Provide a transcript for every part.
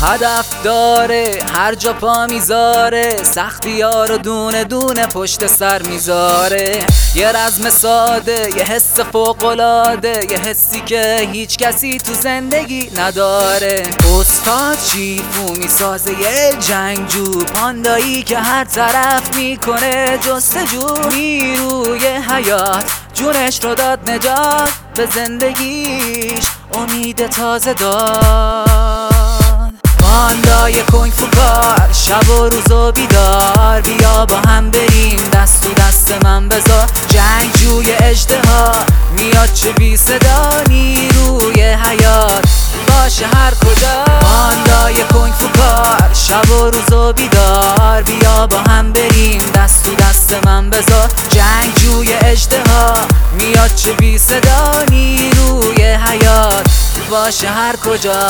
هدف داره هر جا پا میذاره، سختی ها رو دونه دونه پشت سر میذاره. یه رزم ساده، یه حس فوق‌العاده، یه حسی که هیچ کسی تو زندگی نداره. استاد شیفو میسازه یه جنگجو، پاندایی که هر طرف میکنه جستجو. نیروی حیات جونش رو داد نجات، به زندگیش امید تازه داد. پاندای کنگ فو کار، شب و روز و بیدار، بیا با هم بریم دست تو دست من بذار. جنگجوی اژدها میاد چه بی صدا، نیروی حیات باشه هر کجا. پاندای کنگ فو کار، شب و روز و بیدار، بیا با هم بریم دست تو دست من بذار. جنگجوی اژدها میاد چه بی صدا، نیروی حیات باشه هر کجا.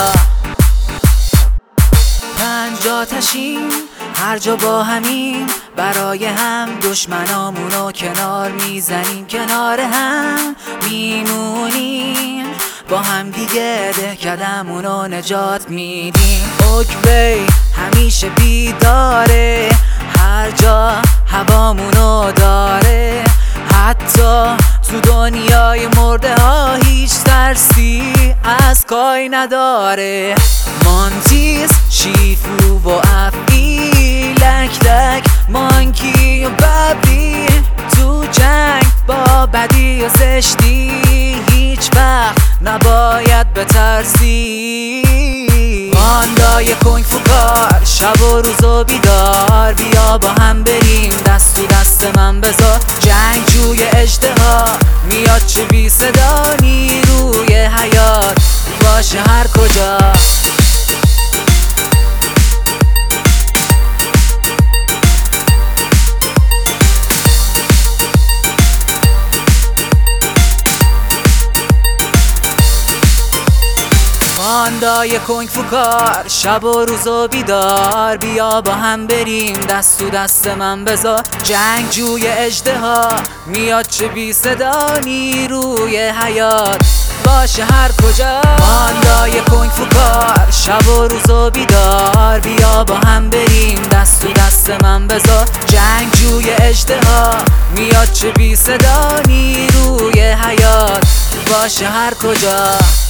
5 آتشیم هر جا با همیم، برای هم دشمنامونو کنار میزنیم، کنار هم میمونیم، با هم دیگه دهکدمونو نجات میدیم. اوکوی همیشه بیداره، هر جا هوامونو داره، حتی تو دنیای مرده ها هیچ ترسی از کای نداره. مانتیس، شیفو و افعی، لک لک، مانکی و ببی، تو جنگ با بدی و زشتی هیچ وقت نباید بترسی. پاندای کنگ فو کار، شب و روز و بیدار، بیا با هم بریم دست تو دست من بذار. جنگجوی اژدها میاد چه بی صدا، نیروی حیات باشه هر کجا. پاندای کنگ فو کار، شب و روز و بیدار، بیا با هم بریم دست تو دست من بذار. جنگجوی اژدها میاد چه بی صدا، نیروی حیات باشه هر کجا. پاندای کنگ فو کار، شب و روز و بیدار، بیا با هم بریم دست تو دست من بذار. جنگجوی اژدها میاد چه بی صدا، نیروی حیات باشه هر کجا.